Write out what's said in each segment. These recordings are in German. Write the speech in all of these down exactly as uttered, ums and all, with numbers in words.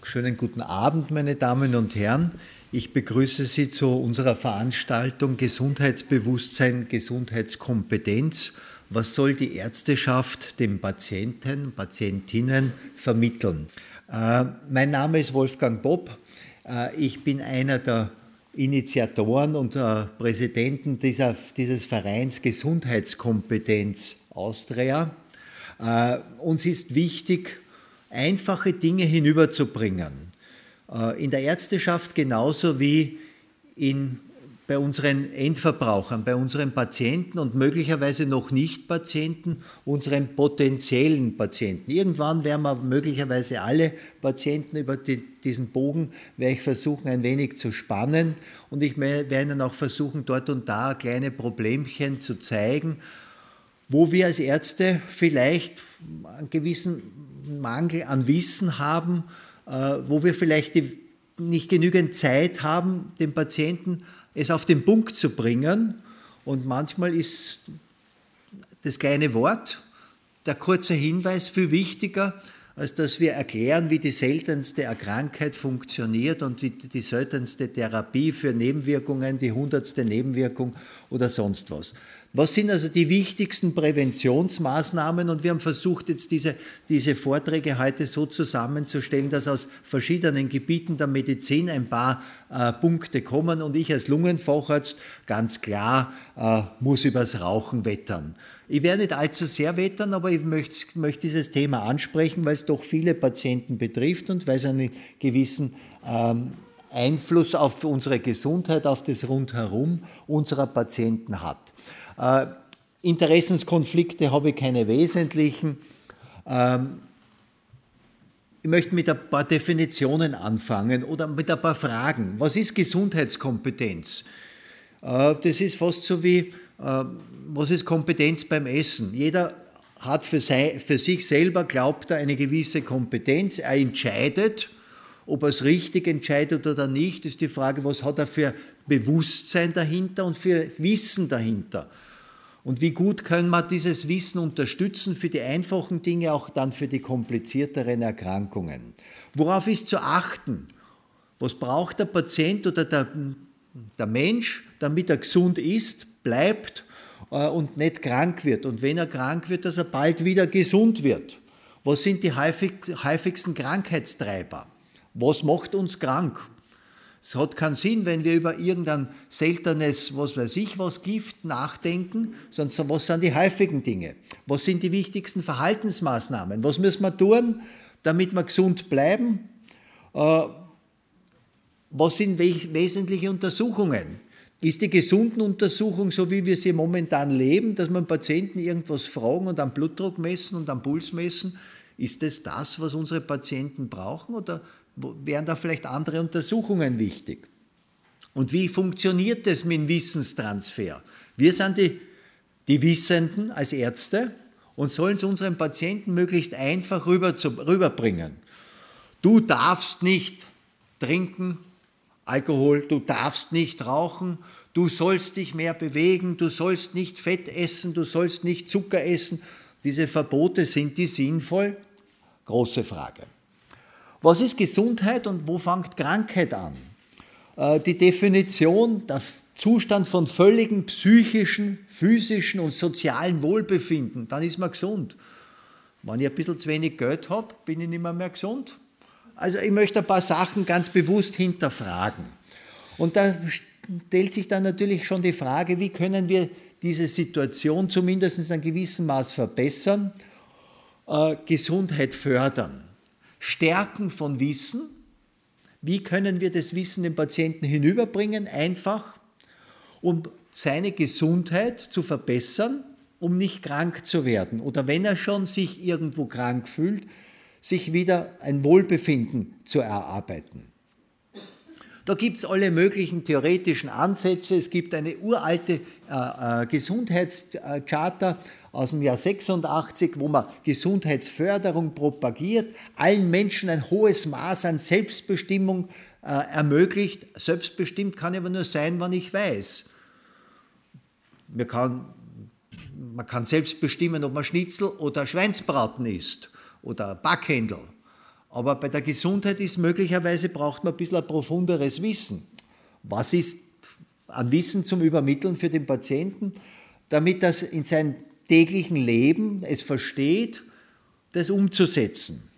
Schönen guten Abend, meine Damen und Herren. Ich begrüße Sie zu unserer Veranstaltung Gesundheitsbewusstsein, Gesundheitskompetenz. Was soll die Ärzteschaft den Patienten, Patientinnen vermitteln? Äh, mein Name ist Wolfgang Bopp. Äh, ich bin einer der Initiatoren und äh, Präsidenten dieser, dieses Vereins Gesundheitskompetenz Austria. Äh, uns ist wichtig, einfache Dinge hinüberzubringen. Äh, in der Ärzteschaft genauso wie in, bei unseren Endverbrauchern, bei unseren Patienten und möglicherweise noch nicht Patienten, unseren potenziellen Patienten. Irgendwann werden wir möglicherweise alle Patienten über die, diesen Bogen, werde ich versuchen, ein wenig zu spannen, und ich werde Ihnen auch versuchen, dort und da kleine Problemchen zu zeigen, wo wir als Ärzte vielleicht einen gewissen Mangel an Wissen haben, wo wir vielleicht nicht genügend Zeit haben, den Patienten es auf den Punkt zu bringen. Und manchmal ist das kleine Wort, der kurze Hinweis viel wichtiger, als dass wir erklären, wie die seltenste Krankheit funktioniert und wie die seltenste Therapie für Nebenwirkungen, die hundertste Nebenwirkung oder sonst was. Was sind also die wichtigsten Präventionsmaßnahmen? Und wir haben versucht, jetzt diese, diese Vorträge heute so zusammenzustellen, dass aus verschiedenen Gebieten der Medizin ein paar äh, Punkte kommen. Und ich als Lungenfacharzt ganz klar äh, muss übers Rauchen wettern. Ich werde nicht allzu sehr wettern, aber ich möchte, möchte dieses Thema ansprechen, weil es doch viele Patienten betrifft und weil es einen gewissen ähm, Einfluss auf unsere Gesundheit, auf das Rundherum unserer Patienten hat. Äh, Interessenskonflikte habe ich keine wesentlichen. Ähm, ich möchte mit ein paar Definitionen anfangen oder mit ein paar Fragen. Was ist Gesundheitskompetenz? Äh, das ist fast so wie, äh, was ist Kompetenz beim Essen? Jeder hat für, sei, für sich selber, glaubt er, eine gewisse Kompetenz. Er entscheidet, ob er es richtig entscheidet oder nicht, ist die Frage, was hat er für Bewusstsein dahinter und für Wissen dahinter. Und wie gut können wir dieses Wissen unterstützen für die einfachen Dinge, auch dann für die komplizierteren Erkrankungen. Worauf ist zu achten? Was braucht der Patient oder der, der Mensch, damit er gesund ist, bleibt äh, und nicht krank wird? Und wenn er krank wird, dass er bald wieder gesund wird. Was sind die häufig, häufigsten Krankheitstreiber? Was macht uns krank? Es hat keinen Sinn, wenn wir über irgendein seltenes, was weiß ich, was Gift nachdenken, sondern was sind die häufigen Dinge? Was sind die wichtigsten Verhaltensmaßnahmen? Was müssen wir tun, damit wir gesund bleiben? Was sind wesentliche Untersuchungen? Ist die Gesundenuntersuchung, so wie wir sie momentan leben, dass man Patienten irgendwas fragen und am Blutdruck messen und am Puls messen? Ist das das, was unsere Patienten brauchen, oder wären da vielleicht andere Untersuchungen wichtig? Und wie funktioniert das mit dem Wissenstransfer? Wir sind die, die Wissenden als Ärzte und sollen es unseren Patienten möglichst einfach rüber zu, rüberbringen. Du darfst nicht trinken Alkohol, du darfst nicht rauchen, du sollst dich mehr bewegen, du sollst nicht Fett essen, du sollst nicht Zucker essen. Diese Verbote, sind die sinnvoll? Große Frage. Was ist Gesundheit und wo fängt Krankheit an? Die Definition, der Zustand von völligem psychischen, physischen und sozialen Wohlbefinden, dann ist man gesund. Wenn ich ein bisschen zu wenig Geld habe, bin ich nicht mehr, mehr gesund. Also ich möchte ein paar Sachen ganz bewusst hinterfragen. Und da stellt sich dann natürlich schon die Frage, wie können wir diese Situation zumindest in einem gewissen Maß verbessern, äh, Gesundheit fördern. Stärken von Wissen, wie können wir das Wissen dem Patienten hinüberbringen, einfach, um seine Gesundheit zu verbessern, um nicht krank zu werden. Oder wenn er schon sich irgendwo krank fühlt, sich wieder ein Wohlbefinden zu erarbeiten. Da gibt es alle möglichen theoretischen Ansätze. Es gibt eine uralte äh, äh, Gesundheitscharta aus dem Jahr sechsundachtzig, wo man Gesundheitsförderung propagiert, allen Menschen ein hohes Maß an Selbstbestimmung äh, ermöglicht. Selbstbestimmt kann aber nur sein, wann ich weiß. Man kann, man kann selbst bestimmen, ob man Schnitzel oder Schweinsbraten isst oder Backhändel. Aber bei der Gesundheit ist möglicherweise, braucht man ein bisschen ein profunderes Wissen. Was ist an Wissen zum Übermitteln für den Patienten, damit er in seinem täglichen Leben es versteht, das umzusetzen.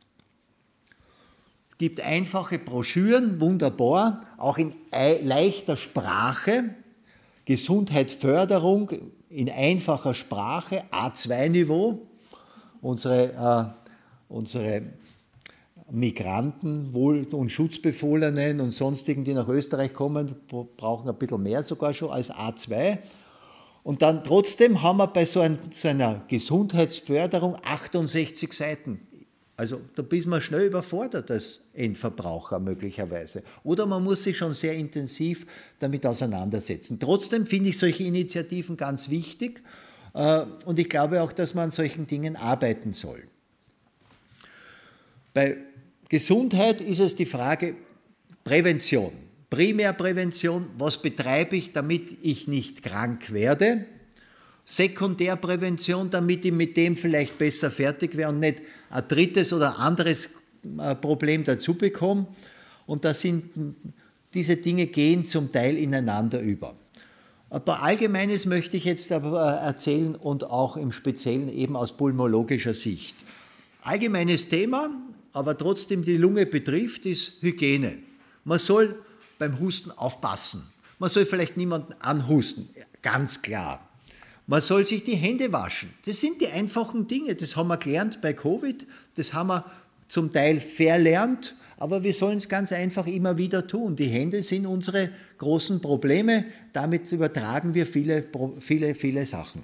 Es gibt einfache Broschüren, wunderbar, auch in leichter Sprache, Gesundheitsförderung in einfacher Sprache, A zwei Niveau. Unsere, äh, unsere Migranten, Wohl- und Schutzbefohlenen und sonstigen, die nach Österreich kommen, brauchen ein bisschen mehr sogar schon als A zwei. Und dann trotzdem haben wir bei so, ein, so einer Gesundheitsförderung achtundsechzig Seiten. Also da bist man schnell überfordert als Endverbraucher möglicherweise. Oder man muss sich schon sehr intensiv damit auseinandersetzen. Trotzdem finde ich solche Initiativen ganz wichtig und ich glaube auch, dass man an solchen Dingen arbeiten soll. Bei Gesundheit ist es die Frage Prävention. Primärprävention, was betreibe ich, damit ich nicht krank werde? Sekundärprävention, damit ich mit dem vielleicht besser fertig werde und nicht ein drittes oder anderes Problem dazu bekomme. Und das sind, diese Dinge gehen zum Teil ineinander über. Ein paar Allgemeines möchte ich jetzt aber erzählen und auch im Speziellen eben aus pulmologischer Sicht. Allgemeines Thema, aber trotzdem die Lunge betrifft, ist Hygiene. Man soll beim Husten aufpassen. Man soll vielleicht niemanden anhusten, ganz klar. Man soll sich die Hände waschen. Das sind die einfachen Dinge, das haben wir gelernt bei Covid, das haben wir zum Teil verlernt, aber wir sollen es ganz einfach immer wieder tun. Die Hände sind unsere großen Probleme, damit übertragen wir viele, viele, viele Sachen.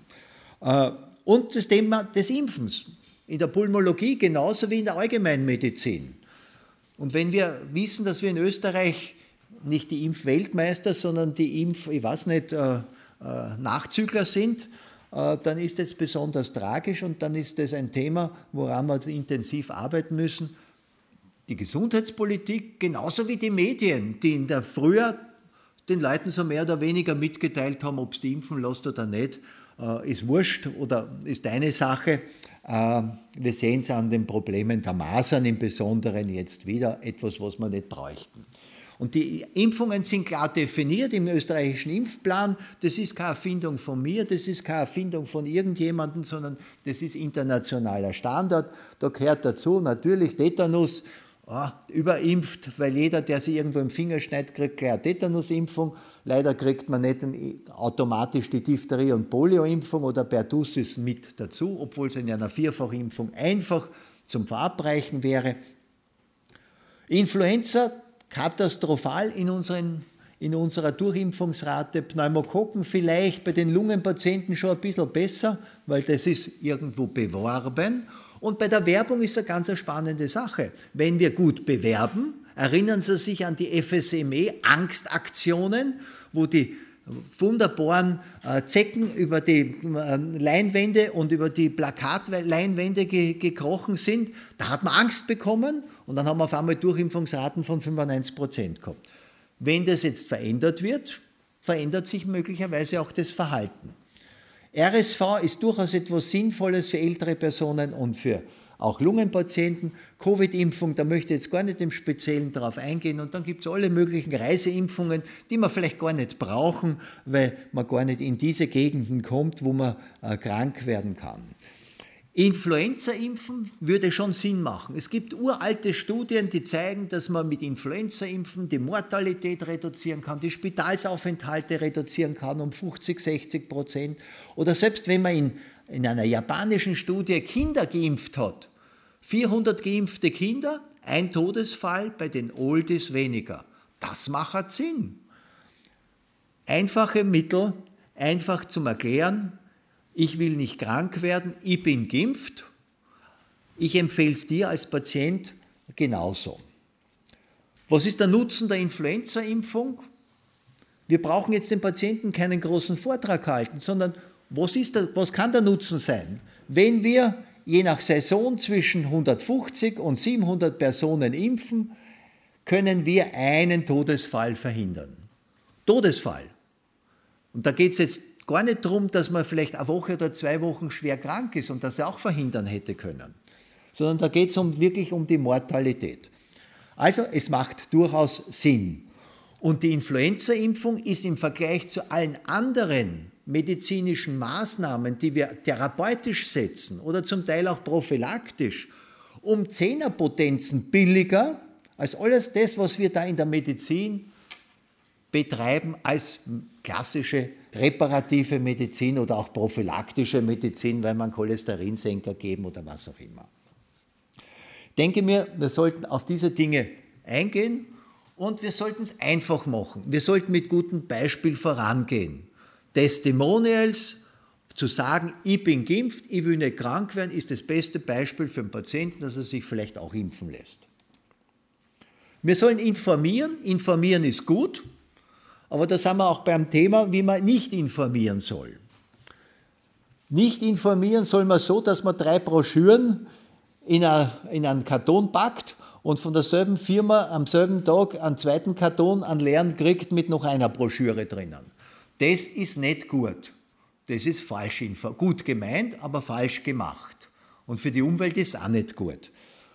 Und das Thema des Impfens, in der Pulmologie genauso wie in der Allgemeinmedizin. Und wenn wir wissen, dass wir in Österreich nicht die Impfweltmeister, sondern die Impf, ich weiß nicht, äh, äh, Nachzügler sind, äh, dann ist das besonders tragisch und dann ist das ein Thema, woran wir intensiv arbeiten müssen. Die Gesundheitspolitik, genauso wie die Medien, die in der Frühjahr den Leuten so mehr oder weniger mitgeteilt haben, ob es die impfen lässt oder nicht, äh, ist wurscht oder ist deine Sache. Äh, wir sehen es an den Problemen der Masern im Besonderen jetzt wieder, etwas, was wir nicht bräuchten. Und die Impfungen sind klar definiert im österreichischen Impfplan. Das ist keine Erfindung von mir, das ist keine Erfindung von irgendjemandem, sondern das ist internationaler Standard. Da gehört dazu natürlich Tetanus, oh, überimpft, weil jeder, der sich irgendwo im Finger schneidet, kriegt gleich eine Tetanusimpfung. Leider kriegt man nicht automatisch die Diphtherie- und Polioimpfung oder Pertussis mit dazu, obwohl es in einer Vierfachimpfung einfach zum Verabreichen wäre. Influenza, katastrophal in, unseren, in unserer Durchimpfungsrate. Pneumokokken vielleicht bei den Lungenpatienten schon ein bisschen besser, weil das ist irgendwo beworben. Und bei der Werbung ist eine ganz spannende Sache. Wenn wir gut bewerben, erinnern Sie sich an die F S M E-Angstaktionen, wo die wunderbaren äh, Zecken über die äh, Leinwände und über die Plakatleinwände ge gekrochen sind. Da hat man Angst bekommen und dann haben wir auf einmal Durchimpfungsraten von fünfundneunzig Prozent gehabt. Wenn das jetzt verändert wird, verändert sich möglicherweise auch das Verhalten. R S V ist durchaus etwas Sinnvolles für ältere Personen und für auch Lungenpatienten. Covid-Impfung, da möchte ich jetzt gar nicht im Speziellen darauf eingehen. Und dann gibt es alle möglichen Reiseimpfungen, die man vielleicht gar nicht brauchen, weil man gar nicht in diese Gegenden kommt, wo man äh, krank werden kann. Influenza-Impfen würde schon Sinn machen. Es gibt uralte Studien, die zeigen, dass man mit Influenza-Impfen die Mortalität reduzieren kann, die Spitalsaufenthalte reduzieren kann um fünfzig, sechzig Prozent. Oder selbst wenn man in, in einer japanischen Studie Kinder geimpft hat, vierhundert geimpfte Kinder, ein Todesfall, bei den Oldies weniger. Das macht Sinn. Einfache Mittel, einfach zum Erklären. Ich will nicht krank werden, ich bin geimpft. Ich empfehle es dir als Patient genauso. Was ist der Nutzen der Influenza-Impfung? Wir brauchen jetzt den Patienten keinen großen Vortrag halten, sondern was, ist der, was kann der Nutzen sein? Wenn wir je nach Saison zwischen hundertfünfzig und siebenhundert Personen impfen, können wir einen Todesfall verhindern. Todesfall. Und da geht es jetzt gar nicht darum, dass man vielleicht eine Woche oder zwei Wochen schwer krank ist und das auch verhindern hätte können, sondern da geht es um, wirklich um die Mortalität. Also es macht durchaus Sinn. Und die Influenza-Impfung ist im Vergleich zu allen anderen medizinischen Maßnahmen, die wir therapeutisch setzen oder zum Teil auch prophylaktisch, um Zehnerpotenzen billiger als alles das, was wir da in der Medizin betreiben als klassische reparative Medizin oder auch prophylaktische Medizin, weil man Cholesterinsenker geben oder was auch immer. Ich denke mir, wir sollten auf diese Dinge eingehen und wir sollten es einfach machen. Wir sollten mit gutem Beispiel vorangehen. Testimonials, zu sagen, ich bin geimpft, ich will nicht krank werden, ist das beste Beispiel für einen Patienten, dass er sich vielleicht auch impfen lässt. Wir sollen informieren, informieren ist gut, aber da sind wir auch beim Thema, wie man nicht informieren soll. Nicht informieren soll man so, dass man drei Broschüren in, eine, in einen Karton packt und von derselben Firma am selben Tag einen zweiten Karton an leeren kriegt mit noch einer Broschüre drinnen. Das ist nicht gut. Das ist falsch, gut gemeint, aber falsch gemacht. Und für die Umwelt ist es auch nicht gut.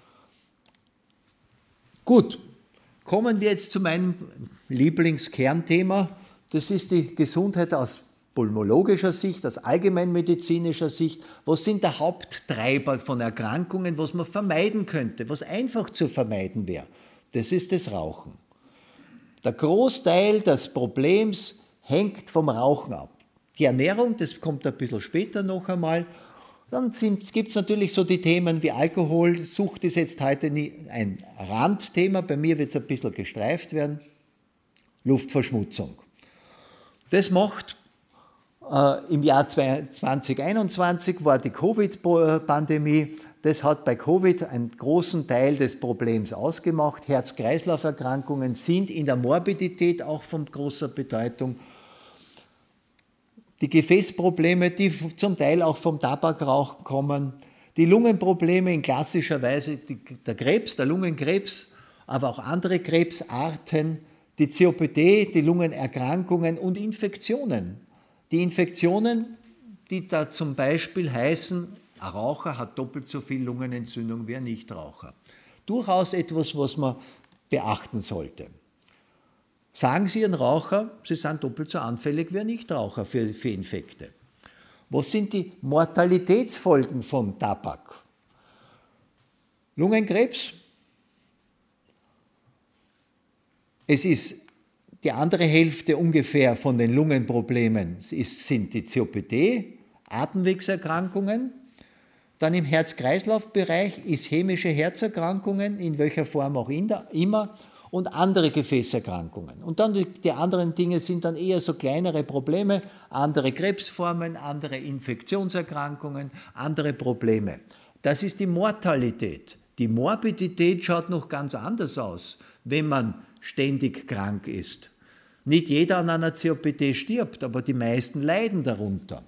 Gut, kommen wir jetzt zu meinem Lieblingskernthema. Das ist die Gesundheit aus pulmologischer Sicht, aus allgemeinmedizinischer Sicht. Was sind der Haupttreiber von Erkrankungen, was man vermeiden könnte, was einfach zu vermeiden wäre? Das ist das Rauchen. Der Großteil des Problems hängt vom Rauchen ab. Die Ernährung, das kommt ein bisschen später noch einmal. Dann gibt es natürlich so die Themen wie Alkohol. Sucht ist jetzt heute nie ein Randthema, bei mir wird es ein bisschen gestreift werden. Luftverschmutzung. Das macht äh, im Jahr zwanzig einundzwanzig war die Covid-Pandemie. Das hat bei Covid einen großen Teil des Problems ausgemacht. Herz-Kreislauf-Erkrankungen sind in der Morbidität auch von großer Bedeutung. Die Gefäßprobleme, die zum Teil auch vom Tabakrauch kommen, die Lungenprobleme in klassischer Weise, die, der Krebs, der Lungenkrebs, aber auch andere Krebsarten, die C O P D, die Lungenerkrankungen und Infektionen. Die Infektionen, die da zum Beispiel heißen, ein Raucher hat doppelt so viel Lungenentzündung wie ein Nichtraucher. Durchaus etwas, was man beachten sollte. Sagen Sie Ihren Raucher, Sie sind doppelt so anfällig wie ein Nichtraucher für, für Infekte. Was sind die Mortalitätsfolgen vom Tabak? Lungenkrebs. Es ist die andere Hälfte ungefähr von den Lungenproblemen ist, sind die C O P D, Atemwegserkrankungen. Dann im Herz-Kreislauf-Bereich ischämische Herzerkrankungen, in welcher Form auch immer, und andere Gefäßerkrankungen. Und dann die, die anderen Dinge sind dann eher so kleinere Probleme, andere Krebsformen, andere Infektionserkrankungen, andere Probleme. Das ist die Mortalität. Die Morbidität schaut noch ganz anders aus, wenn man ständig krank ist. Nicht jeder an einer C O P D stirbt, aber die meisten leiden darunter.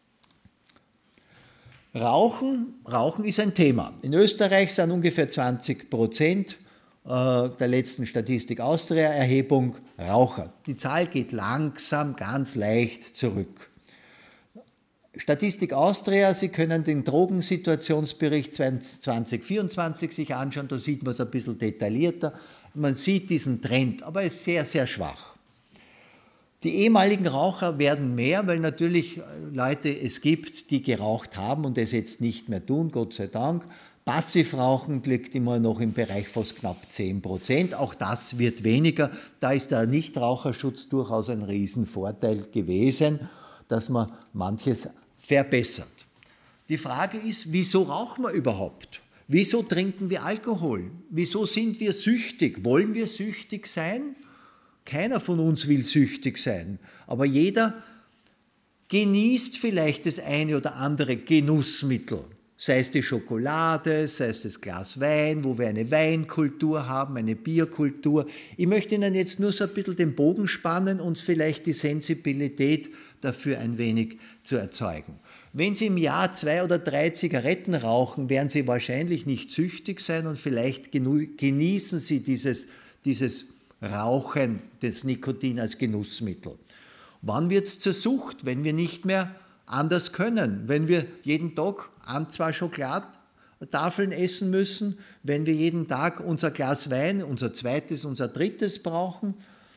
Rauchen, Rauchen ist ein Thema. In Österreich sind ungefähr zwanzig Prozent der letzten Statistik Austria-Erhebung Raucher. Die Zahl geht langsam, ganz leicht zurück. Statistik Austria, Sie können den Drogensituationsbericht zwanzig vierundzwanzig sich anschauen, da sieht man es ein bisschen detaillierter. Man sieht diesen Trend, aber er ist sehr, sehr schwach. Die ehemaligen Raucher werden mehr, weil natürlich Leute es gibt, die geraucht haben und es jetzt nicht mehr tun, Gott sei Dank. Passivrauchen liegt immer noch im Bereich fast knapp zehn Prozent. Auch das wird weniger. Da ist der Nichtraucherschutz durchaus ein Riesenvorteil gewesen, dass man manches verbessert. Die Frage ist, wieso rauchen wir überhaupt? Wieso trinken wir Alkohol? Wieso sind wir süchtig? Wollen wir süchtig sein? Keiner von uns will süchtig sein, aber jeder genießt vielleicht das eine oder andere Genussmittel. Sei es die Schokolade, sei es das Glas Wein, wo wir eine Weinkultur haben, eine Bierkultur. Ich möchte Ihnen jetzt nur so ein bisschen den Bogen spannen und vielleicht die Sensibilität dafür ein wenig zu erzeugen. Wenn Sie im Jahr zwei oder drei Zigaretten rauchen, werden Sie wahrscheinlich nicht süchtig sein und vielleicht genießen Sie dieses, dieses Rauchen, das Nikotin als Genussmittel. Wann wird es zur Sucht, wenn wir nicht mehr anders können, wenn wir jeden Tag ein, zwei Schokolad, Tafeln essen müssen, wenn wir jeden Tag unser Glas Wein, unser zweites, unser drittes brauchen.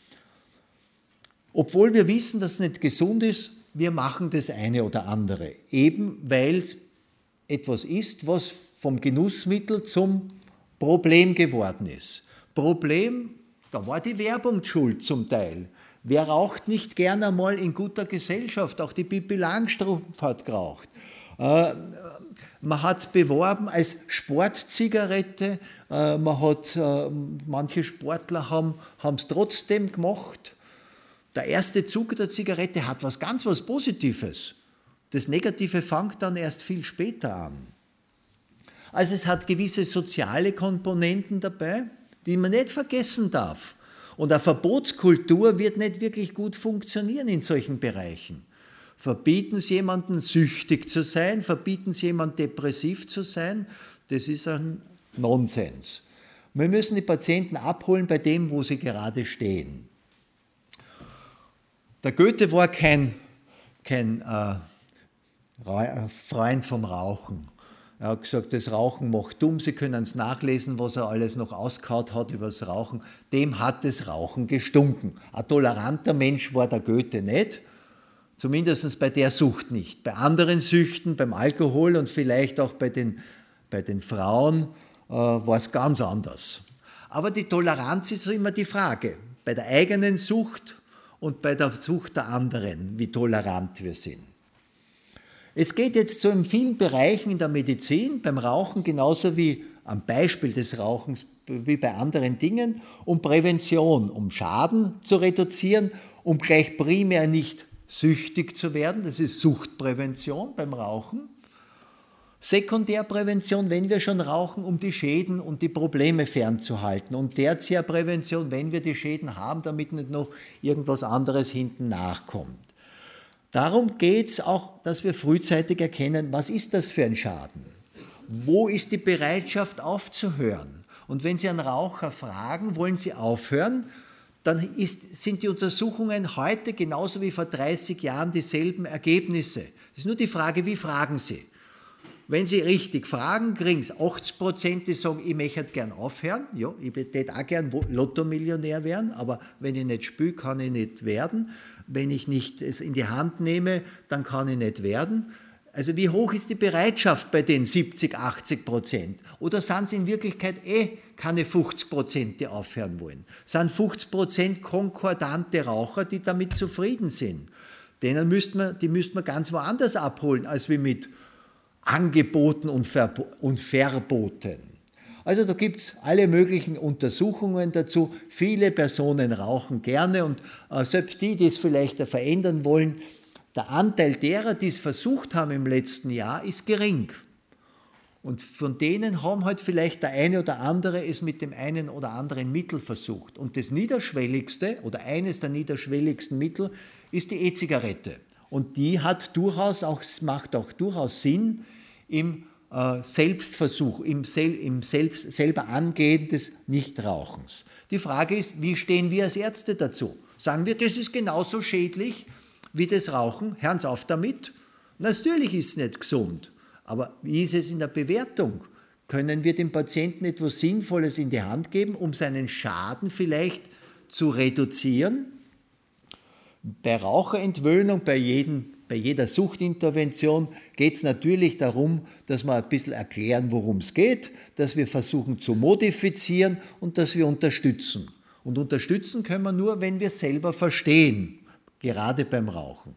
Obwohl wir wissen, dass es nicht gesund ist, wir machen das eine oder andere. Eben weil es etwas ist, was vom Genussmittel zum Problem geworden ist. Problem, da war die Werbung schuld zum Teil. Wer raucht nicht gern einmal in guter Gesellschaft? Auch die Pippi Langstrumpf hat geraucht. Äh, man hat es beworben als Sportzigarette. Äh, man hat, äh, manche Sportler haben es trotzdem gemacht. Der erste Zug der Zigarette hat was ganz was Positives. Das Negative fängt dann erst viel später an. Also es hat gewisse soziale Komponenten dabei, die man nicht vergessen darf. Und eine Verbotskultur wird nicht wirklich gut funktionieren in solchen Bereichen. Verbieten Sie jemanden süchtig zu sein, verbieten Sie jemanden depressiv zu sein, das ist ein Nonsens. Wir müssen die Patienten abholen bei dem, wo sie gerade stehen. Der Goethe war kein, kein äh, Freund vom Rauchen. Er hat gesagt, das Rauchen macht dumm, Sie können es nachlesen, was er alles noch ausgehauen hat über das Rauchen. Dem hat das Rauchen gestunken. Ein toleranter Mensch war der Goethe nicht, zumindest bei der Sucht nicht. Bei anderen Süchten, beim Alkohol und vielleicht auch bei den, bei den Frauen äh, war es ganz anders. Aber die Toleranz ist immer die Frage, bei der eigenen Sucht und bei der Sucht der anderen, wie tolerant wir sind. Es geht jetzt so in vielen Bereichen in der Medizin, beim Rauchen genauso wie am Beispiel des Rauchens wie bei anderen Dingen, um Prävention, um Schaden zu reduzieren, um gleich primär nicht süchtig zu werden, das ist Suchtprävention beim Rauchen. Sekundärprävention, wenn wir schon rauchen, um die Schäden und die Probleme fernzuhalten. Und Tertiärprävention, wenn wir die Schäden haben, damit nicht noch irgendwas anderes hinten nachkommt. Darum geht es auch, dass wir frühzeitig erkennen, was ist das für ein Schaden? Wo ist die Bereitschaft aufzuhören? Und wenn Sie einen Raucher fragen, wollen Sie aufhören, dann ist, sind die Untersuchungen heute genauso wie vor dreißig Jahren dieselben Ergebnisse. Es ist nur die Frage, wie fragen Sie? Wenn Sie richtig fragen, kriegen Sie achtzig Prozent, die sagen, ich möchte gern aufhören. Ja, ich würde auch gern Lotto-Millionär werden, aber wenn ich nicht spiele, kann ich nicht werden. Wenn ich nicht es in die Hand nehme, dann kann ich nicht werden. Also wie hoch ist die Bereitschaft bei den siebzig, achtzig Prozent? Oder sind es in Wirklichkeit eh keine fünfzig Prozent, die aufhören wollen? Sind fünfzig Prozent konkordante Raucher, die damit zufrieden sind? Denen müssten wir, die müssten wir ganz woanders abholen, als wie mit Angeboten und, Verbo- und Verboten. Also da gibt es alle möglichen Untersuchungen dazu. Viele Personen rauchen gerne und äh, selbst die, die es vielleicht verändern wollen, der Anteil derer, die es versucht haben im letzten Jahr, ist gering. Und von denen haben halt vielleicht der eine oder andere es mit dem einen oder anderen Mittel versucht. Und das niederschwelligste oder eines der niederschwelligsten Mittel ist die E-Zigarette. Und die hat durchaus auch, macht auch durchaus Sinn im äh, Selbstversuch, im, Sel, im Selbst, selber Angehen des Nichtrauchens. Die Frage ist, wie stehen wir als Ärzte dazu? Sagen wir, das ist genauso schädlich wie das Rauchen? Hören Sie auf damit? Natürlich ist es nicht gesund, aber wie ist es in der Bewertung? Können wir dem Patienten etwas Sinnvolles in die Hand geben, um seinen Schaden vielleicht zu reduzieren? Bei Raucherentwöhnung, bei, jedem, bei jeder Suchtintervention geht es natürlich darum, dass wir ein bisschen erklären, worum es geht, dass wir versuchen zu modifizieren und dass wir unterstützen. Und unterstützen können wir nur, wenn wir es selber verstehen, gerade beim Rauchen.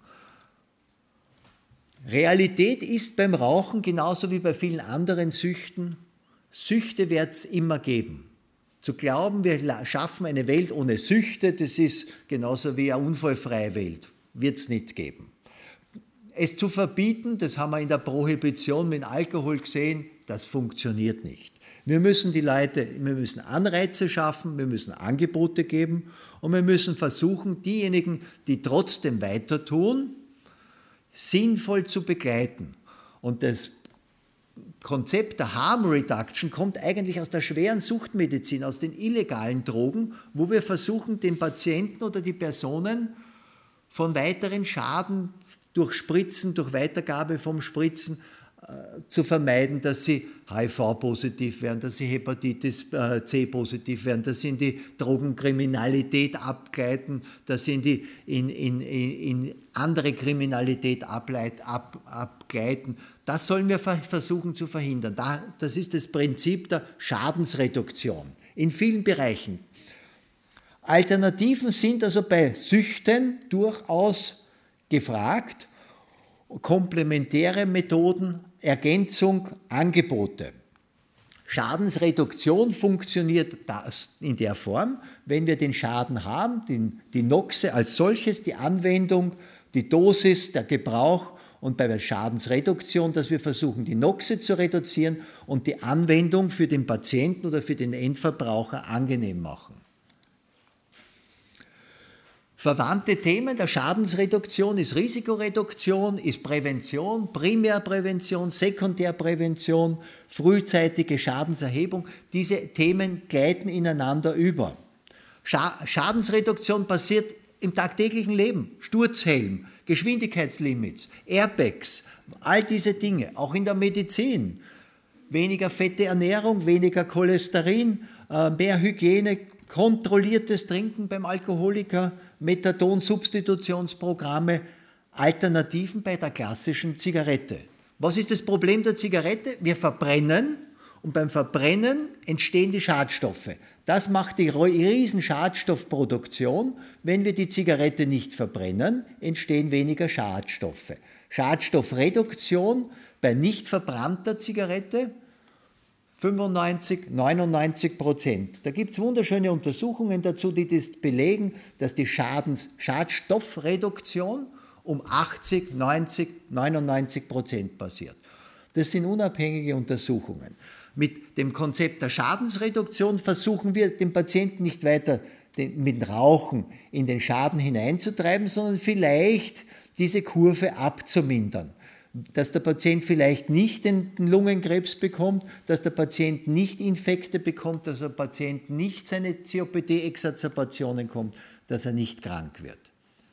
Realität ist beim Rauchen genauso wie bei vielen anderen Süchten, Süchte wird es immer geben. Zu glauben, wir schaffen eine Welt ohne Süchte, das ist genauso wie eine unfallfreie Welt. Wird es nicht geben. Es zu verbieten, das haben wir in der Prohibition mit Alkohol gesehen, das funktioniert nicht. Wir müssen die Leute, wir müssen Anreize schaffen, wir müssen Angebote geben und wir müssen versuchen, diejenigen, die trotzdem weiter tun, sinnvoll zu begleiten. Und das Konzept der Harm Reduction kommt eigentlich aus der schweren Suchtmedizin, aus den illegalen Drogen, wo wir versuchen, den Patienten oder die Personen von weiteren Schaden durch Spritzen, durch Weitergabe vom Spritzen zu vermeiden, dass sie H I V-positiv werden, dass sie Hepatitis C-positiv werden, dass sie in die Drogenkriminalität abgleiten, dass sie in, die, in, in, in andere Kriminalität ableit, ab, abgleiten. Das sollen wir versuchen zu verhindern. Das ist das Prinzip der Schadensreduktion in vielen Bereichen. Alternativen sind also bei Süchten durchaus gefragt, komplementäre Methoden, Ergänzung, Angebote. Schadensreduktion funktioniert das in der Form, wenn wir den Schaden haben, die, die Noxe als solches, die Anwendung, die Dosis, der Gebrauch und bei der Schadensreduktion, dass wir versuchen, die Noxe zu reduzieren und die Anwendung für den Patienten oder für den Endverbraucher angenehm machen. Verwandte Themen der Schadensreduktion ist Risikoreduktion, ist Prävention, Primärprävention, Sekundärprävention, frühzeitige Schadenserhebung. Diese Themen gleiten ineinander über. Schadensreduktion passiert im tagtäglichen Leben. Sturzhelm, Geschwindigkeitslimits, Airbags, all diese Dinge, auch in der Medizin. Weniger fette Ernährung, weniger Cholesterin, mehr Hygiene, kontrolliertes Trinken beim Alkoholiker, Methadon-Substitutionsprogramme, Alternativen bei der klassischen Zigarette. Was ist das Problem der Zigarette? Wir verbrennen und beim Verbrennen entstehen die Schadstoffe. Das macht die riesen Schadstoffproduktion. Wenn wir die Zigarette nicht verbrennen, entstehen weniger Schadstoffe. Schadstoffreduktion bei nicht verbrannter Zigarette fünfundneunzig, neunundneunzig Prozent. Da gibt es wunderschöne Untersuchungen dazu, die das belegen, dass die Schadens Schadstoffreduktion um achtzig, neunzig, neunundneunzig Prozent passiert. Das sind unabhängige Untersuchungen. Mit dem Konzept der Schadensreduktion versuchen wir, den Patienten nicht weiter mit Rauchen in den Schaden hineinzutreiben, sondern vielleicht diese Kurve abzumindern. Dass der Patient vielleicht nicht den Lungenkrebs bekommt, dass der Patient nicht Infekte bekommt, dass der Patient nicht seine C O P D-Exacerbationen bekommt, dass er nicht krank wird.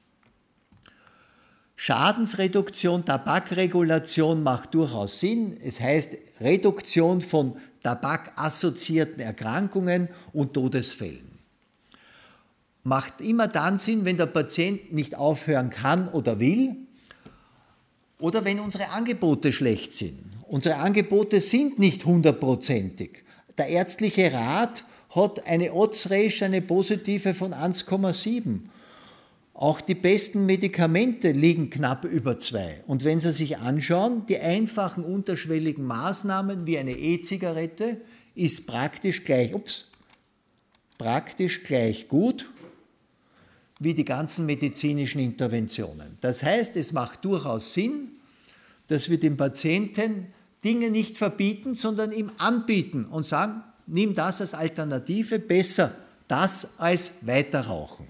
Schadensreduktion, Tabakregulation macht durchaus Sinn. Es heißt Reduktion von tabakassoziierten Erkrankungen und Todesfällen. Macht immer dann Sinn, wenn der Patient nicht aufhören kann oder will, oder wenn unsere Angebote schlecht sind. Unsere Angebote sind nicht hundertprozentig. Der ärztliche Rat hat eine Odds-Ratio, eine positive von eins Komma sieben. Auch die besten Medikamente liegen knapp über zwei. Und wenn Sie sich anschauen, die einfachen unterschwelligen Maßnahmen wie eine E-Zigarette ist praktisch gleich, ups, praktisch gleich gut wie die ganzen medizinischen Interventionen. Das heißt, es macht durchaus Sinn, dass wir dem Patienten Dinge nicht verbieten, sondern ihm anbieten und sagen, nimm das als Alternative, besser das als Weiterrauchen.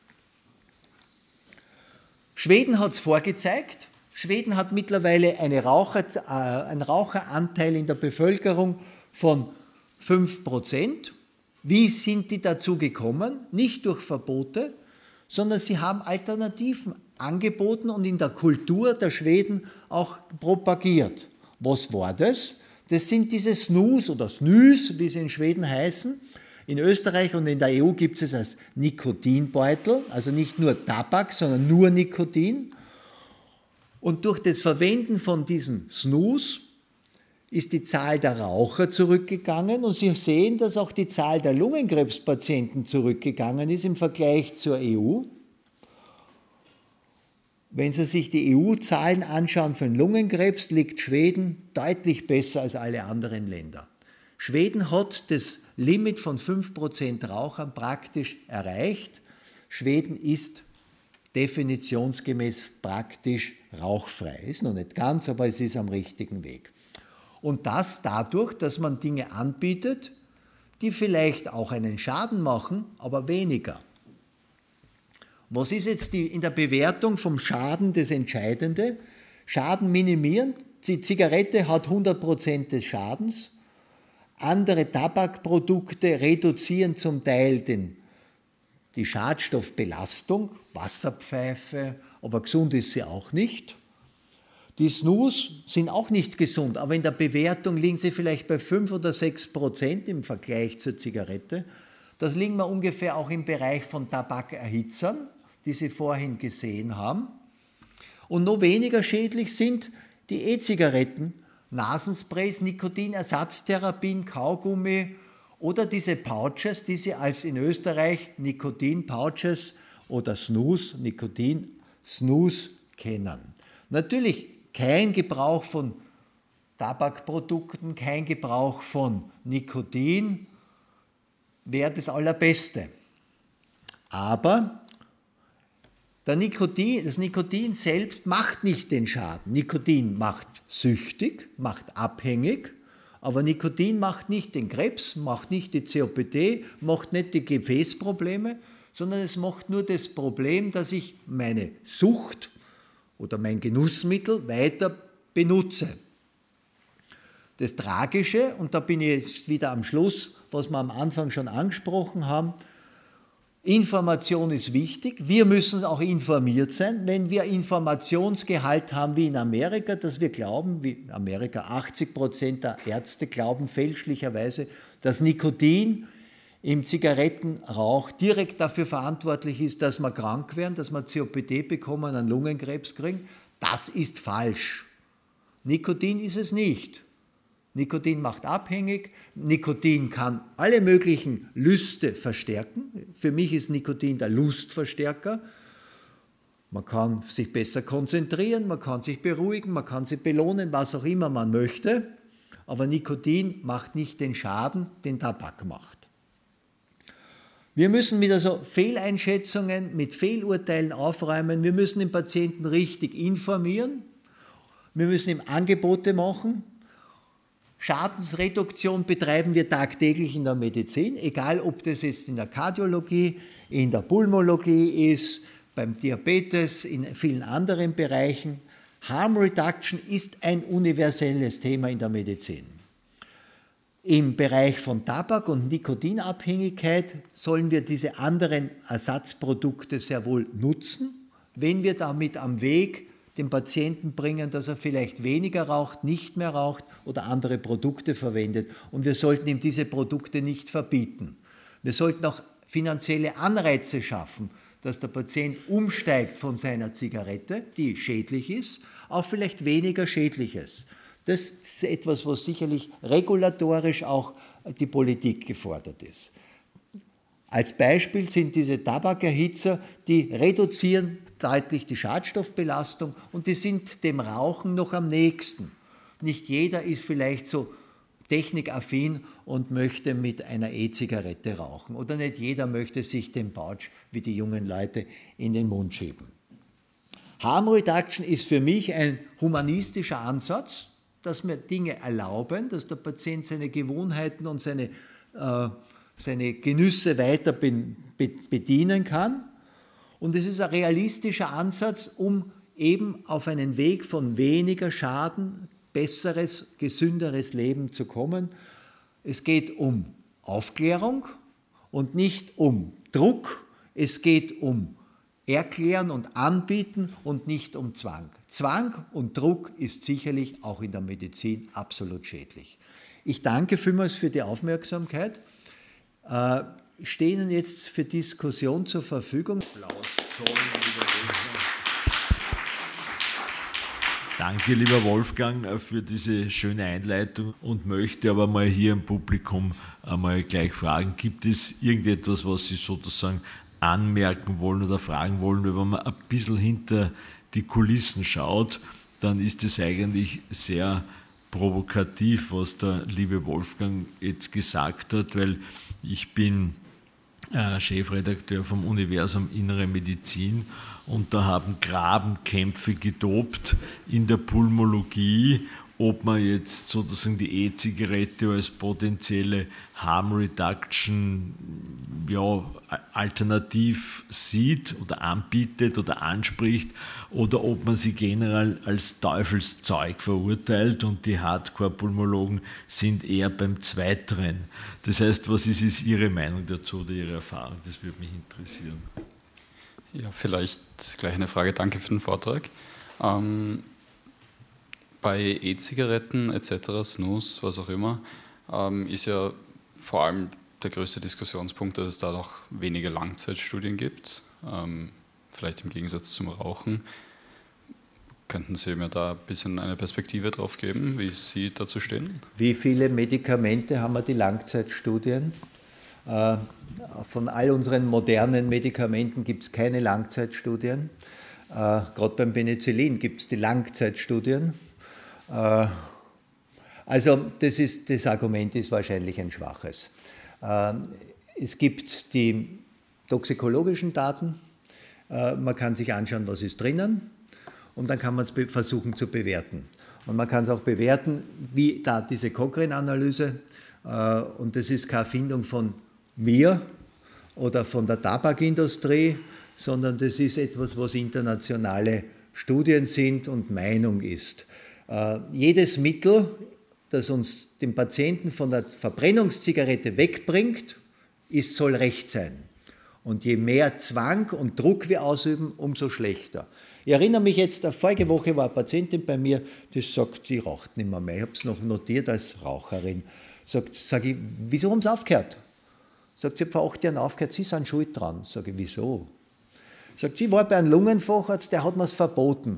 Schweden hat es vorgezeigt. Schweden hat mittlerweile eine Raucher, äh, einen Raucheranteil in der Bevölkerung von fünf Prozent. Wie sind die dazu gekommen? Nicht durch Verbote, sondern sie haben Alternativen angeboten und in der Kultur der Schweden auch propagiert. Was war das? Das sind diese Snus oder Snus, wie sie in Schweden heißen. In Österreich und in der E U gibt es als Nikotinbeutel, also nicht nur Tabak, sondern nur Nikotin. Und durch das Verwenden von diesen Snus ist die Zahl der Raucher zurückgegangen und Sie sehen, dass auch die Zahl der Lungenkrebspatienten zurückgegangen ist im Vergleich zur E U. Wenn Sie sich die E U-Zahlen anschauen für den Lungenkrebs, liegt Schweden deutlich besser als alle anderen Länder. Schweden hat das Limit von fünf Prozent Rauchern praktisch erreicht. Schweden ist definitionsgemäß praktisch rauchfrei. Ist noch nicht ganz, aber es ist am richtigen Weg. Und das dadurch, dass man Dinge anbietet, die vielleicht auch einen Schaden machen, aber weniger. Was ist jetzt die, in der Bewertung vom Schaden das Entscheidende? Schaden minimieren. Die Zigarette hat hundert Prozent des Schadens. Andere Tabakprodukte reduzieren zum Teil den, die Schadstoffbelastung, Wasserpfeife, aber gesund ist sie auch nicht. Die Snus sind auch nicht gesund, aber in der Bewertung liegen sie vielleicht bei fünf oder sechs Prozent im Vergleich zur Zigarette. Das liegen wir ungefähr auch im Bereich von Tabakerhitzern, die Sie vorhin gesehen haben. Und noch weniger schädlich sind die E-Zigaretten, Nasensprays, Nikotinersatztherapien, Kaugummi oder diese Pouches, die Sie als in Österreich Nikotin-Pouches oder Snus, Nikotin-Snus kennen. Natürlich kein Gebrauch von Tabakprodukten, kein Gebrauch von Nikotin wäre das Allerbeste. Aber der Nikotin, das Nikotin selbst macht nicht den Schaden. Nikotin macht süchtig, macht abhängig, aber Nikotin macht nicht den Krebs, macht nicht die C O P D, macht nicht die Gefäßprobleme, sondern es macht nur das Problem, dass ich meine Sucht oder mein Genussmittel weiter benutze. Das Tragische, und da bin ich jetzt wieder am Schluss, was wir am Anfang schon angesprochen haben, Information ist wichtig, wir müssen auch informiert sein. Wenn wir Informationsgehalt haben wie in Amerika, dass wir glauben, wie in Amerika achtzig Prozent der Ärzte glauben fälschlicherweise, dass Nikotin im Zigarettenrauch direkt dafür verantwortlich ist, dass wir krank werden, dass wir C O P D bekommen, einen Lungenkrebs kriegen, das ist falsch. Nikotin ist es nicht. Nikotin macht abhängig, Nikotin kann alle möglichen Lüste verstärken. Für mich ist Nikotin der Lustverstärker. Man kann sich besser konzentrieren, man kann sich beruhigen, man kann sich belohnen, was auch immer man möchte. Aber Nikotin macht nicht den Schaden, den Tabak macht. Wir müssen mit also Fehleinschätzungen, mit Fehlurteilen aufräumen. Wir müssen den Patienten richtig informieren. Wir müssen ihm Angebote machen. Schadensreduktion betreiben wir tagtäglich in der Medizin, egal ob das jetzt in der Kardiologie, in der Pulmologie ist, beim Diabetes, in vielen anderen Bereichen. Harm Reduction ist ein universelles Thema in der Medizin. Im Bereich von Tabak- und Nikotinabhängigkeit sollen wir diese anderen Ersatzprodukte sehr wohl nutzen, wenn wir damit am Weg den Patienten bringen, dass er vielleicht weniger raucht, nicht mehr raucht oder andere Produkte verwendet. Und wir sollten ihm diese Produkte nicht verbieten. Wir sollten auch finanzielle Anreize schaffen, dass der Patient umsteigt von seiner Zigarette, die schädlich ist, auf vielleicht weniger Schädliches. Das ist etwas, was sicherlich regulatorisch auch die Politik gefordert ist. Als Beispiel sind diese Tabakerhitzer, die reduzieren deutlich die Schadstoffbelastung und die sind dem Rauchen noch am nächsten. Nicht jeder ist vielleicht so technikaffin und möchte mit einer E-Zigarette rauchen oder nicht jeder möchte sich den Pouch wie die jungen Leute in den Mund schieben. Harm Reduction ist für mich ein humanistischer Ansatz, dass wir Dinge erlauben, dass der Patient seine Gewohnheiten und seine, äh, seine Genüsse weiter bedienen kann. Und es ist ein realistischer Ansatz, um eben auf einen Weg von weniger Schaden, besseres, gesünderes Leben zu kommen. Es geht um Aufklärung und nicht um Druck. Es geht um Erklären und Anbieten und nicht um Zwang. Zwang und Druck ist sicherlich auch in der Medizin absolut schädlich. Ich danke vielmals für die Aufmerksamkeit. Äh, stehe Ihnen jetzt für Diskussion zur Verfügung. Applaus. Danke, lieber Wolfgang, für diese schöne Einleitung und möchte aber mal hier im Publikum einmal gleich fragen, gibt es irgendetwas, was Sie sozusagen anmerken wollen oder fragen wollen? Weil wenn man ein bisschen hinter die Kulissen schaut, dann ist es eigentlich sehr provokativ, was der liebe Wolfgang jetzt gesagt hat, weil ich bin äh, Chefredakteur vom Universum Innere Medizin und da haben Grabenkämpfe getobt in der Pulmologie, ob man jetzt sozusagen die E-Zigarette als potenzielle Harm Reduction ja, alternativ sieht oder anbietet oder anspricht oder ob man sie generell als Teufelszeug verurteilt und die Hardcore-Pulmologen sind eher beim Zweiteren. Das heißt, was ist, ist Ihre Meinung dazu oder Ihre Erfahrung? Das würde mich interessieren. Ja, vielleicht gleich eine Frage. Danke für den Vortrag. Ähm, Bei E-Zigaretten et cetera, Snus, was auch immer, ähm, ist ja vor allem der größte Diskussionspunkt, dass es da noch wenige Langzeitstudien gibt, ähm, vielleicht im Gegensatz zum Rauchen. Könnten Sie mir da ein bisschen eine Perspektive drauf geben, wie Sie dazu stehen? Wie viele Medikamente haben wir die Langzeitstudien? Äh, von all unseren modernen Medikamenten gibt es keine Langzeitstudien. Äh, Gerade beim Penicillin gibt es die Langzeitstudien. Äh, also das, ist, das Argument ist wahrscheinlich ein schwaches. Äh, es gibt die toxikologischen Daten. Äh, man kann sich anschauen, was ist drinnen. Und dann kann man es versuchen zu bewerten. Und man kann es auch bewerten, wie da diese Cochrane-Analyse, äh, und das ist keine Erfindung von mir oder von der Tabakindustrie, sondern das ist etwas, was internationale Studien sind und Meinung ist. Äh, jedes Mittel, das uns den Patienten von der Verbrennungszigarette wegbringt, ist, soll recht sein. Und je mehr Zwang und Druck wir ausüben, umso schlechter. Ich erinnere mich jetzt, vorige Woche war eine Patientin bei mir, die sagt, die raucht nicht mehr, mehr. Ich habe es noch notiert als Raucherin. Sagt, sage ich, wieso haben Sie aufgehört? Sagt, sie hat vor acht Jahren aufgehört, Sie sind schuld dran. Sage ich, wieso? Sagt, sie war bei einem Lungenfacharzt, der hat mir es verboten.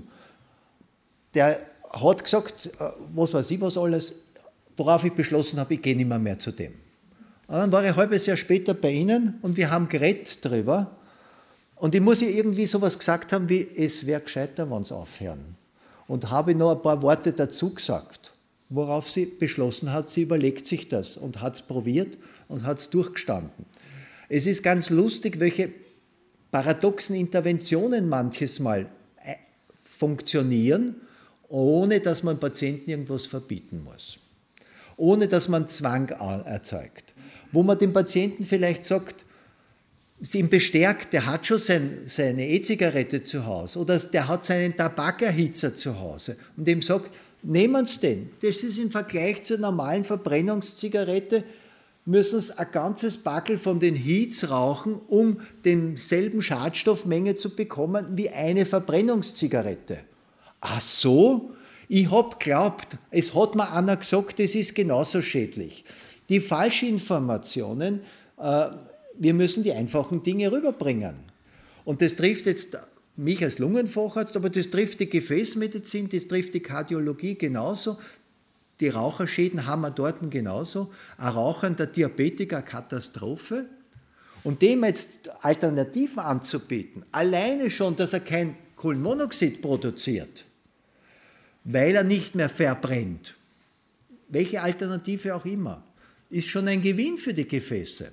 Der hat gesagt, was weiß ich was alles, worauf ich beschlossen habe, ich gehe nicht mehr, mehr zu dem. Und dann war ich ein halbes Jahr später bei Ihnen und wir haben geredet darüber. Und ich muss ihr irgendwie sowas gesagt haben wie, es wäre gescheiter, wenn sie aufhören. Und habe noch ein paar Worte dazu gesagt, worauf sie beschlossen hat, sie überlegt sich das und hat es probiert und hat es durchgestanden. Es ist ganz lustig, welche paradoxen Interventionen manches Mal funktionieren, ohne dass man Patienten irgendwas verbieten muss. Ohne dass man Zwang erzeugt. Wo man dem Patienten vielleicht sagt, sie ihn bestärkt, der hat schon sein, seine E-Zigarette zu Hause oder der hat seinen Tabakerhitzer zu Hause und dem sagt, nehmen Sie den. Das ist im Vergleich zur normalen Verbrennungszigarette, müssen Sie ein ganzes Backel von den Heats rauchen, um denselben Schadstoffmenge zu bekommen wie eine Verbrennungszigarette. Ach so? Ich habe geglaubt, es hat mir einer gesagt, das ist genauso schädlich. Die falschen Informationen, äh, wir müssen die einfachen Dinge rüberbringen. Und das trifft jetzt mich als Lungenfacharzt, aber das trifft die Gefäßmedizin, das trifft die Kardiologie genauso. Die Raucherschäden haben wir dort genauso. Ein rauchender Diabetiker, Katastrophe. Und dem jetzt Alternativen anzubieten, alleine schon, dass er kein Kohlenmonoxid produziert, weil er nicht mehr verbrennt, welche Alternative auch immer, ist schon ein Gewinn für die Gefäße.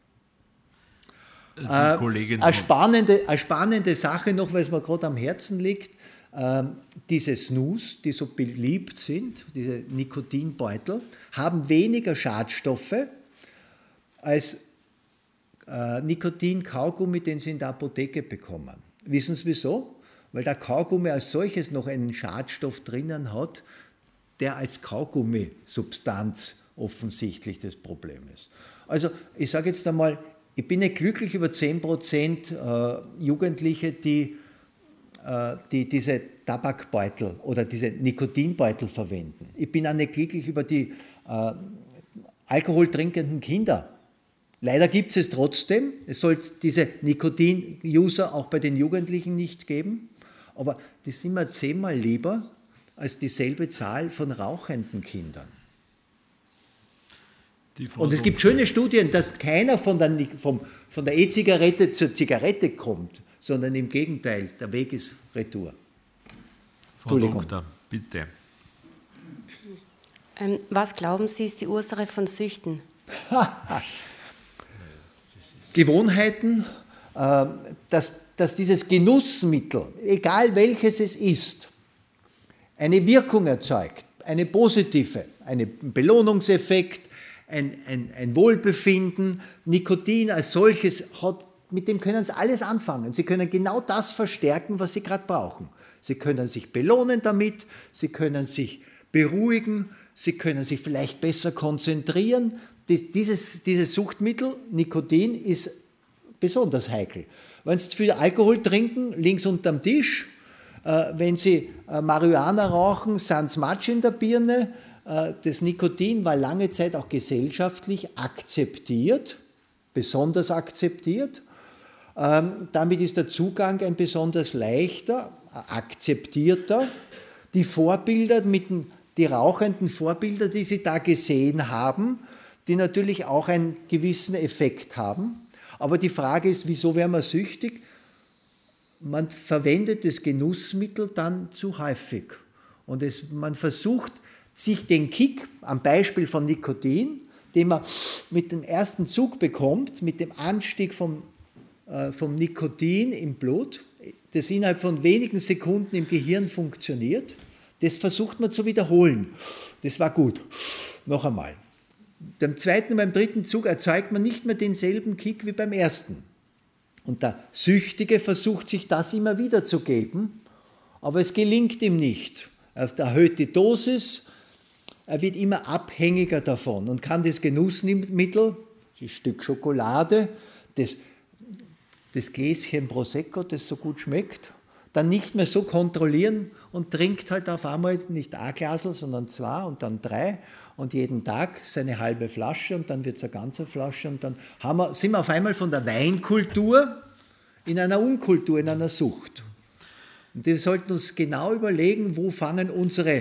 Äh, eine, spannende, eine spannende Sache noch, weil es mir gerade am Herzen liegt, äh, diese Snus, die so beliebt sind, diese Nikotinbeutel, haben weniger Schadstoffe als äh, Nikotin-Kaugummi, den Sie in der Apotheke bekommen. Wissen Sie wieso? Weil der Kaugummi als solches noch einen Schadstoff drinnen hat, der als Kaugummisubstanz offensichtlich das Problem ist. Also ich sage jetzt einmal, ich bin nicht glücklich über zehn Prozent äh, Jugendliche, die, äh, die diese Tabakbeutel oder diese Nikotinbeutel verwenden. Ich bin auch nicht glücklich über die äh, alkoholtrinkenden Kinder. Leider gibt es es trotzdem. Es soll diese Nikotin-User auch bei den Jugendlichen nicht geben. Aber das sind mir zehnmal lieber als dieselbe Zahl von rauchenden Kindern. Und es gibt schöne Studien, dass keiner von der, vom, von der E-Zigarette zur Zigarette kommt, sondern im Gegenteil, der Weg ist retour. Frau Doktor, bitte. Ähm, was glauben Sie, ist die Ursache von Süchten? Gewohnheiten, äh, dass, dass dieses Genussmittel, egal welches es ist, eine Wirkung erzeugt, eine positive, einen Belohnungseffekt, Ein, ein, ein Wohlbefinden. Nikotin als solches, hat, mit dem können Sie alles anfangen. Sie können genau das verstärken, was Sie gerade brauchen. Sie können sich belohnen damit, Sie können sich beruhigen, Sie können sich vielleicht besser konzentrieren. Dies, dieses, dieses Suchtmittel, Nikotin, ist besonders heikel. Wenn Sie viel Alkohol trinken, links unterm Tisch, wenn Sie Marihuana rauchen, sind es Matsch in der Birne. Das Nikotin war lange Zeit auch gesellschaftlich akzeptiert, besonders akzeptiert. Damit ist der Zugang ein besonders leichter, akzeptierter. Die Vorbilder, mit den, die rauchenden Vorbilder, die Sie da gesehen haben, die natürlich auch einen gewissen Effekt haben. Aber die Frage ist, wieso werden wir süchtig? Man verwendet das Genussmittel dann zu häufig. Und es, man versucht, sich den Kick, am Beispiel von Nikotin, den man mit dem ersten Zug bekommt, mit dem Anstieg vom, äh, vom Nikotin im Blut, das innerhalb von wenigen Sekunden im Gehirn funktioniert, das versucht man zu wiederholen. Das war gut. Noch einmal. Beim zweiten, beim dritten Zug erzeugt man nicht mehr denselben Kick wie beim ersten. Und der Süchtige versucht sich das immer wieder zu geben, aber es gelingt ihm nicht. Er erhöht die Dosis, er wird immer abhängiger davon und kann das Genussmittel, das Stück Schokolade, das, das Gläschen Prosecco, das so gut schmeckt, dann nicht mehr so kontrollieren und trinkt halt auf einmal nicht ein Glasl, sondern zwei und dann drei und jeden Tag seine halbe Flasche und dann wird es eine ganze Flasche und dann haben wir, sind wir auf einmal von der Weinkultur in einer Unkultur, in einer Sucht. Und wir sollten uns genau überlegen, wo fangen unsere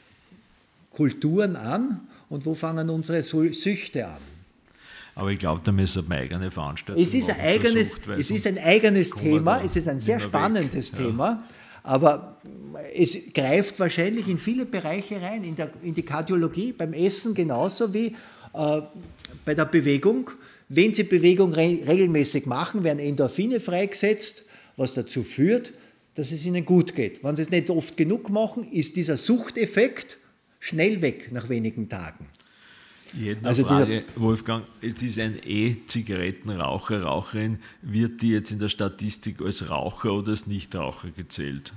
Kulturen an und wo fangen unsere Süchte an. Aber ich glaube, da müssen wir eigene Veranstaltungen es ist ein eigenes, Sucht, es ist ein eigenes Thema, es ist ein sehr spannendes weg. Thema, ja. Aber es greift wahrscheinlich in viele Bereiche rein, in, der, in die Kardiologie, beim Essen genauso wie äh, bei der Bewegung. Wenn Sie Bewegung re- regelmäßig machen, werden Endorphine freigesetzt, was dazu führt, dass es Ihnen gut geht. Wenn Sie es nicht oft genug machen, ist dieser Suchteffekt schnell weg nach wenigen Tagen. Ich hätte eine also Frage, Wolfgang, jetzt ist ein E-Zigarettenraucher, Raucherin, wird die jetzt in der Statistik als Raucher oder als Nichtraucher gezählt?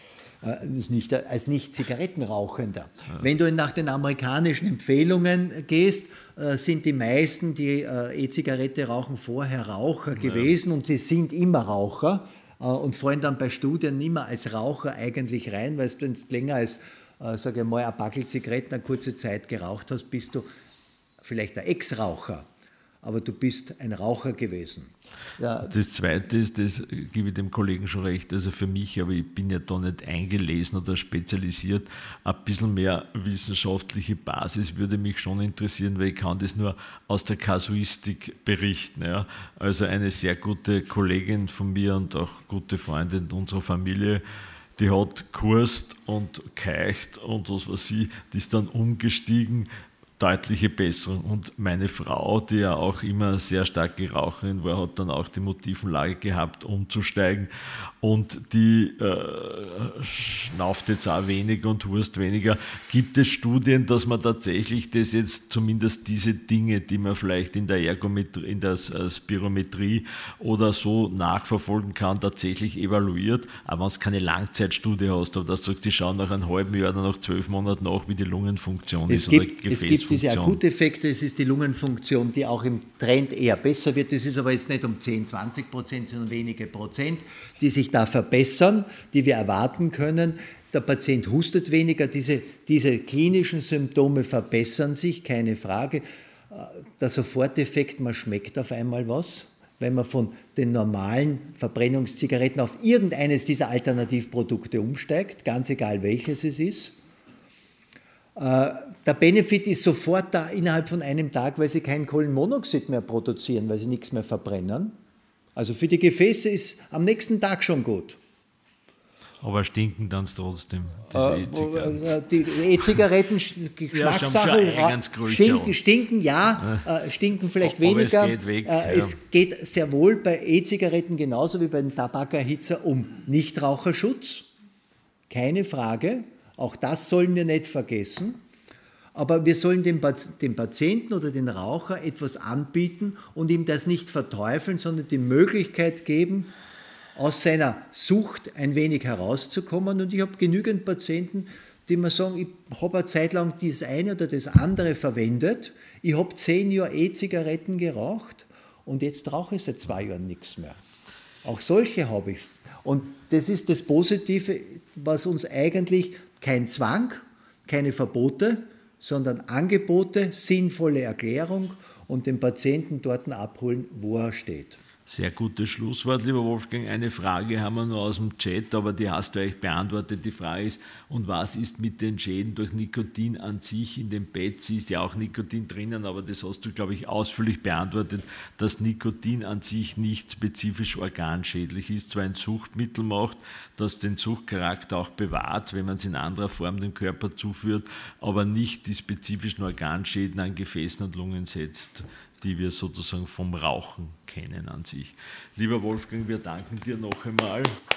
Als nicht, als nicht Zigarettenrauchender. Ja. Wenn du nach den amerikanischen Empfehlungen gehst, sind die meisten, die E-Zigarette rauchen, vorher Raucher ja. gewesen und sie sind immer Raucher und fallen dann bei Studien nicht mehr als Raucher eigentlich rein, weil du länger als, sage ich mal, ein Packel Zigaretten eine kurze Zeit geraucht hast, bist du vielleicht ein Ex-Raucher, aber du bist ein Raucher gewesen. Ja. Das Zweite ist, das gebe ich dem Kollegen schon recht, also für mich, aber ich bin ja da nicht eingelesen oder spezialisiert, ein bisschen mehr wissenschaftliche Basis würde mich schon interessieren, weil ich kann das nur aus der Kasuistik berichten. Ja. Also eine sehr gute Kollegin von mir und auch gute Freundin unserer Familie, die hat gekurst und keicht und was weiß ich, die ist dann umgestiegen, deutliche Besserung. Und meine Frau, die ja auch immer sehr starke Raucherin war, hat dann auch die Motivenlage gehabt, umzusteigen. Und die äh, schnauft jetzt auch weniger und hurst weniger. Gibt es Studien, dass man tatsächlich das jetzt, zumindest diese Dinge, die man vielleicht in der Ergometrie, in der Spirometrie oder so nachverfolgen kann, tatsächlich evaluiert? Aber wenn es keine Langzeitstudie hast, aber dass du sagst, die schauen nach einem halben Jahr oder nach zwölf Monaten nach, wie die Lungenfunktion es ist gibt, oder Gefäßfunktion. Es gibt diese Akuteffekte, es ist die Lungenfunktion, die auch im Trend eher besser wird. Das ist aber jetzt nicht um zehn, zwanzig Prozent, sondern wenige Prozent, die sich da verbessern, die wir erwarten können. Der Patient hustet weniger, diese, diese klinischen Symptome verbessern sich, keine Frage. Der Soforteffekt, man schmeckt auf einmal was, wenn man von den normalen Verbrennungszigaretten auf irgendeines dieser Alternativprodukte umsteigt, ganz egal welches es ist. Der Benefit ist sofort da innerhalb von einem Tag, weil sie kein Kohlenmonoxid mehr produzieren, weil sie nichts mehr verbrennen. Also für die Gefäße ist am nächsten Tag schon gut. Aber stinken dann trotzdem, diese äh, E-Zigaretten? Die E-Zigaretten, Geschmackssache, ja, stinken, stinken, ja, äh, stinken vielleicht aber weniger. Es geht, weg, äh, ja. es geht sehr wohl bei E-Zigaretten genauso wie bei den Tabakerhitzer um Nichtraucherschutz. Keine Frage, auch das sollen wir nicht vergessen. Aber wir sollen dem, dem Patienten oder den Raucher etwas anbieten und ihm das nicht verteufeln, sondern die Möglichkeit geben, aus seiner Sucht ein wenig herauszukommen. Und ich habe genügend Patienten, die mir sagen, ich habe eine Zeit lang das eine oder das andere verwendet. Ich habe zehn Jahre E-Zigaretten geraucht und jetzt rauche ich seit zwei Jahren nichts mehr. Auch solche habe ich. Und das ist das Positive, was uns eigentlich kein Zwang, keine Verbote, sondern Angebote, sinnvolle Erklärung und den Patienten dort abholen, wo er steht. Sehr gutes Schlusswort, lieber Wolfgang. Eine Frage haben wir nur aus dem Chat, aber die hast du euch beantwortet. Die Frage ist, und was ist mit den Schäden durch Nikotin an sich in den Pads? Ist ja auch Nikotin drinnen, aber das hast du, glaube ich, ausführlich beantwortet, dass Nikotin an sich nicht spezifisch organschädlich ist, zwar ein Suchtmittel macht, das den Suchtcharakter auch bewahrt, wenn man es in anderer Form dem Körper zuführt, aber nicht die spezifischen Organschäden an Gefäßen und Lungen setzt, die wir sozusagen vom Rauchen kennen an sich. Lieber Wolfgang, wir danken dir noch einmal.